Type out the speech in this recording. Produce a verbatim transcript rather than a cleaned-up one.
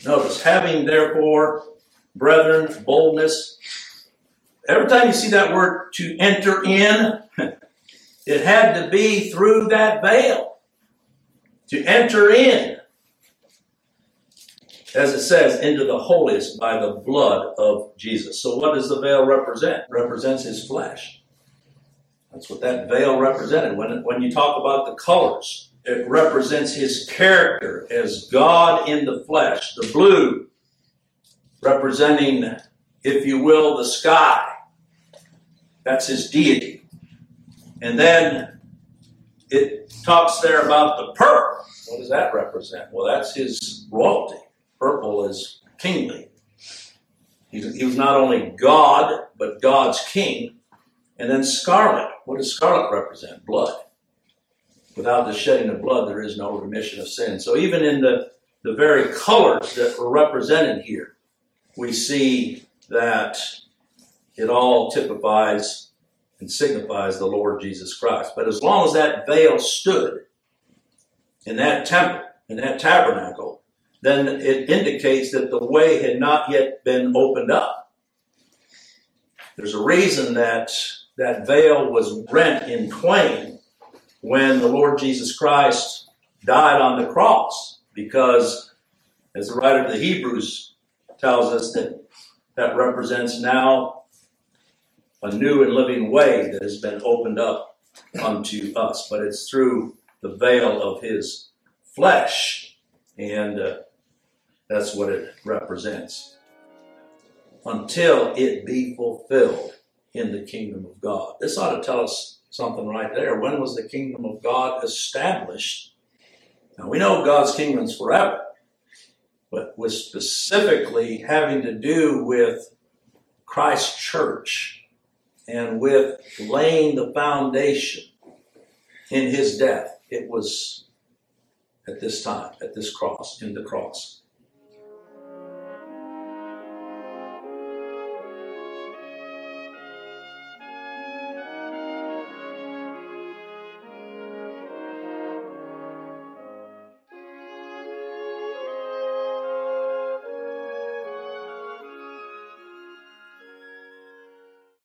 Notice, having therefore, brethren, boldness. Every time you see that word to enter in, it had to be through that veil. To enter in, as it says, into the holiest by the blood of Jesus. So what does the veil represent? It represents his flesh. That's what that veil represented. When, when you talk about the colors, it represents his character as God in the flesh. The blue representing, if you will, the sky. That's his deity. And then it talks there about the purple. What does that represent? Well, that's his royalty. Purple is kingly. He's, he was not only God, but God's king. And then scarlet. What does scarlet represent? Blood. Without the shedding of blood, there is no remission of sin. So even in the, the very colors that were represented here, we see that it all typifies and signifies the Lord Jesus Christ. But as long as that veil stood in that temple, in that tabernacle, then it indicates that the way had not yet been opened up. There's a reason that that veil was rent in twain when the Lord Jesus Christ died on the cross, because as the writer of the Hebrews tells us, that that represents now a new and living way that has been opened up unto us. But it's through the veil of his flesh, and uh, that's what it represents. Until it be fulfilled in the kingdom of God. This ought to tell us something right there. When was the kingdom of God established? Now, we know God's kingdom is forever, but with specifically having to do with Christ's church and with laying the foundation in his death. It was at this time, at this cross, in the cross.